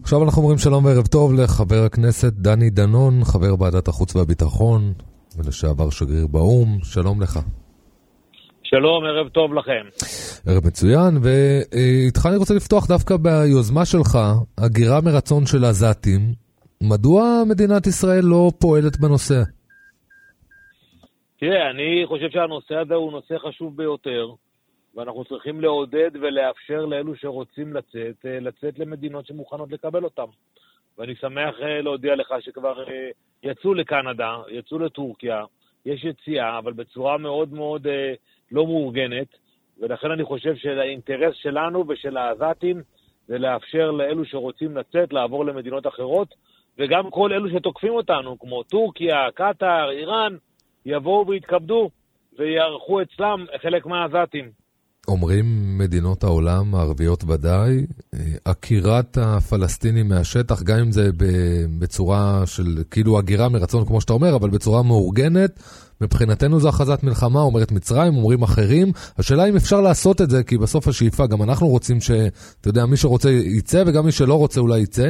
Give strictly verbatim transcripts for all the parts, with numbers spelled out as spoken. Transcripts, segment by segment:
עכשיו אנחנו אומרים שלום וערב טוב לחבר הכנסת דני דנון, חבר ועדת החוץ והביטחון ולשעבר שגריר באום. שלום לך. שלום, ערב טוב לכם. ערב מצוין, ואיתך אני רוצה לפתוח דווקא ביוזמה שלך, הגירה מרצון של עזתים. מדוע מדינת ישראל לא פועלת בנושא? תראה, אני חושב שהנושא הזה הוא נושא חשוב ביותר, ואנחנו צריכים לעודד ולאפשר לאלו שרוצים לצאת, לצאת למדינות שמוכנות לקבל אותם. ואני שמח להודיע לך שכבר יצאו לקנדה, יצאו לטורקיה, יש יציאה, אבל בצורה מאוד מאוד לא מאורגנת, ולכן אני חושב שהאינטרס שלנו ושל העזתים זה לאפשר לאלו שרוצים לצאת, לעבור למדינות אחרות, וגם כל אלו שתוקפים אותנו, כמו טורקיה, קטר, איראן, יבואו ויתכבדו ויערכו אצלם חלק מהעזתים. אומרים מדינות העולם, הערביות ודאי, עקירת הפלסטינים מהשטח, גם אם זה בצורה של כאילו הגירה מרצון כמו שאתה אומר, אבל בצורה מאורגנת, מבחינתנו זו הכרזת מלחמה, אומרת מצרים, אומרים אחרים. השאלה אם אפשר לעשות את זה, כי בסוף השאיפה, גם אנחנו רוצים ש, אתה יודע, מי שרוצה יצא, וגם מי שלא רוצה אולי יצא.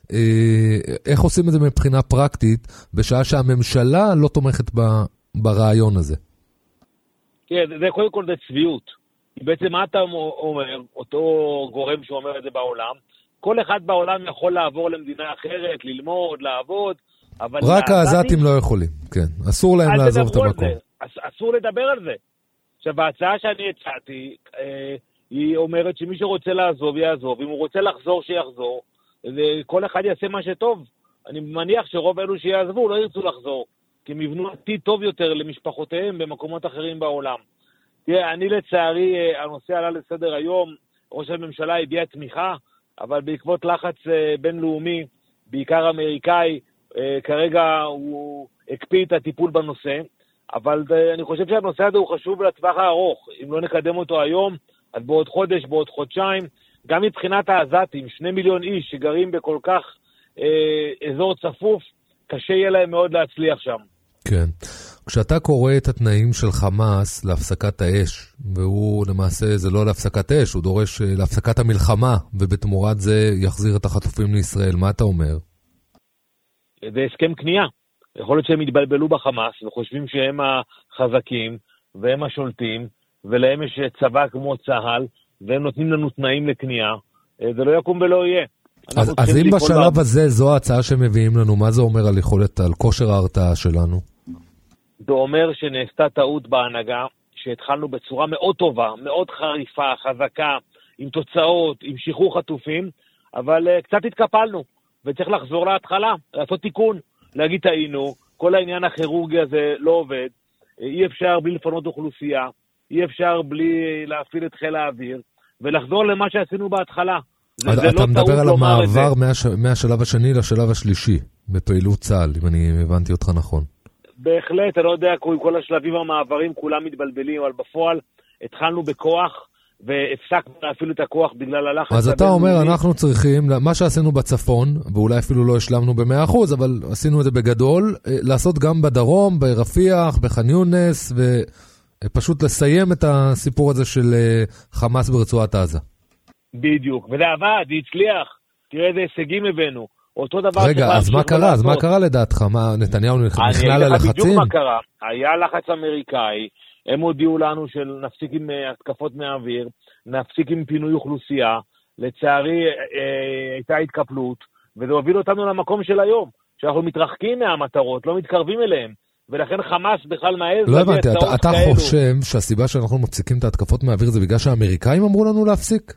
איך עושים את זה מבחינה פרקטית, בשעה שהממשלה לא תומכת ברעיון הזה? כן, זה קודם כל זה צביעות. בעצם מה אתה אומר, אותו גורם שאומר את זה בעולם, כל אחד בעולם יכול לעבור למדינה אחרת, ללמוד, לעבוד, אבל... רק העזתים לא יכולים, כן. אסור להם לעזוב את המקום. אסור לדבר על זה. עכשיו, ההצעה שאני הצעתי, היא אומרת שמי שרוצה לעזוב, יעזוב. אם הוא רוצה לחזור, שיחזור. כל אחד יעשה מה שטוב. אני מניח שרוב אלו שיעזבו לא ירצו לחזור, כי הם יבנו עתיד טוב יותר למשפחותיהם במקומות אחרים בעולם. תראה, אני לצערי, הנושא עלה לסדר היום, ראש הממשלה הביע תמיכה, אבל בעקבות לחץ בינלאומי, בעיקר אמריקאי, כרגע הוא הקפיא את הטיפול בנושא, אבל אני חושב שהנושא הזה הוא חשוב לטווח הארוך. אם לא נקדם אותו היום, אז בעוד חודש, בעוד חודשיים, גם מבחינת העזתים, שני מיליון איש שגרים בכל כך אה, אזור צפוף, קשה יהיה להם מאוד להצליח שם. כן. כשאתה קורא את התנאים של חמאס להפסקת האש, והוא למעשה זה לא להפסקת האש, הוא דורש להפסקת המלחמה, ובתמורת זה יחזיר את החטופים לישראל, מה אתה אומר? זה הסכם קנייה. יכול להיות שהם יתבלבלו בחמאס, וחושבים שהם החזקים, והם השולטים, ולהם יש צבא כמו צהל, והם נותנים לנו תנאים לקנייה. זה לא יקום ולא יהיה. אז, אז אם בשלב בה... הזה זו ההצעה שמביאים לנו, מה זה אומר על יכולת, על כושר ההרתעה שלנו? זה אומר שנעשתה טעות בהנהגה, שהתחלנו בצורה מאוד טובה, מאוד חריפה, חזקה, עם תוצאות, עם שחרור חטופים, אבל uh, קצת התקפלנו, וצריך לחזור להתחלה, לעשות תיקון, להגיד טעינו, כל העניין הכירורגי הזה לא עובד, אי אפשר בלי לפנות אוכלוסייה, אי אפשר בלי להפעיל את חיל האוויר, ולחזור למה שעשינו בהתחלה. זה, זה אתה לא מדבר על המעבר מהש... מהשלב השני לשלב השלישי, בפעילות צה"ל, אם אני הבנתי אותך נכון. בהחלט, אני לא יודע, כל השלבים המעברים כולם מתבלבלים, אבל בפועל התחלנו בכוח, והפסקנו אפילו את הכוח בגלל הלחץ. אז אתה אומר, אנחנו צריכים, מה שעשינו בצפון, ואולי אפילו לא השלמנו ב-מאה אחוז, אבל עשינו את זה בגדול, לעשות גם בדרום, ברפיח, בח'אן יונס, ופשוט לסיים את הסיפור הזה של חמאס ברצועת עזה. בדיוק, וזה עבד, זה הצליח, תראה איזה הישגים הבאנו. אותו דבר. רגע, אז מה קרה? אז מה קרה לדעתך? מה, נתניהו נכנע ללחצים? בדיוק מה קרה. היה לחץ אמריקאי, הם הודיעו לנו של נפסיק עם התקפות מהאוויר, נפסיק עם פינוי אוכלוסייה, לצערי אה, הייתה התקפלות, וזה הוביל אותנו למקום של היום, שאנחנו מתרחקים מהמטרות, לא מתקרבים אליהם, ולכן חמאס בכלל מעז. לא הבנתי, אתה, אתה חושב שהסיבה שאנחנו מפסיקים את ההתקפות מהאוויר זה בגלל שהאמריקאים אמרו לנו להפסיק?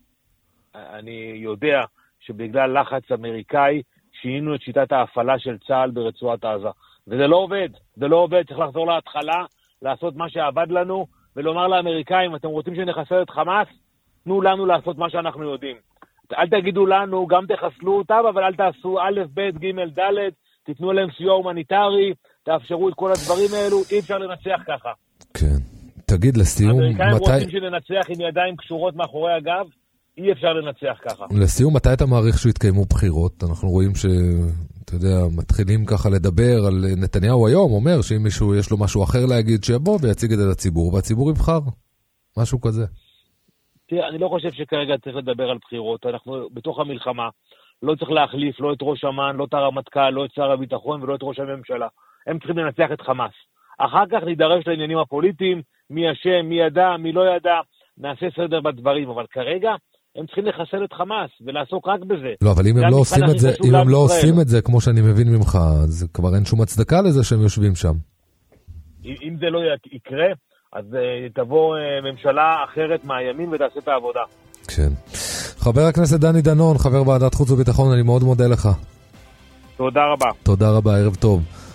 אני יודע שבגלל לחץ אמריקאי שינינו את שיטת ההפעלה של צה"ל ברצועת עזה. וזה לא עובד, זה לא עובד, צריך לחזור להתחלה, לעשות מה שעבד לנו, ולומר לאמריקאים, אתם רוצים שנחסל את חמאס? תנו לנו לעשות מה שאנחנו יודעים. אל תגידו לנו, גם תחסלו אותם, אבל אל תעשו א', ב', ג', ד', תיתנו להם סיוע הומניטרי, תאפשרו את כל הדברים האלו, אי אפשר לנצח ככה. כן. תגיד לסיום, מתי... האמריקאים רוצים שננצח עם ידיים קשורות מאחורי הגב, אי אפשר לנצח ככה. לסיום, מתי אתה מעריך שהתקיימו בחירות? אנחנו רואים ש... אתה יודע, מתחילים ככה לדבר על נתניהו היום, אומר שאם מישהו יש לו משהו אחר להגיד, שיבוא ויציג את זה לציבור, והציבור יבחר. משהו כזה. תראה, אני לא חושב שכרגע צריך לדבר על בחירות. אנחנו בתוך המלחמה. לא צריך להחליף לא את ראש אמ"ן, לא את הרמטכ"ל, לא את שר הביטחון ולא את ראש הממשלה. הם צריכים לנצח את חמאס. אחר כך נידרש לעניינים הפוליטיים, מי אשם, מי ידע, מי לא ידע, נעשה סדר בדברים, אבל כרגע הם צריכים לחסל את חמאס ולעסוק רק בזה. לא, אבל אם הם לא עושים את זה, אם הם לא עושים את זה, כמו שאני מבין ממך, אז כבר אין שום הצדקה לזה שהם יושבים שם. אם זה לא יקרה, אז תבוא ממשלה אחרת מהימין ותעשה את העבודה. כן. חבר הכנסת דני דנון, חבר ועדת חוץ וביטחון, אני מאוד מודה לך. תודה רבה. תודה רבה, ערב טוב.